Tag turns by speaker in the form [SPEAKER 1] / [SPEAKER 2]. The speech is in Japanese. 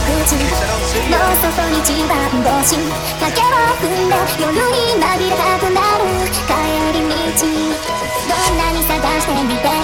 [SPEAKER 1] 口の外に一番星影を踏んで夜に紛れたくなる帰り道どんなに探してみても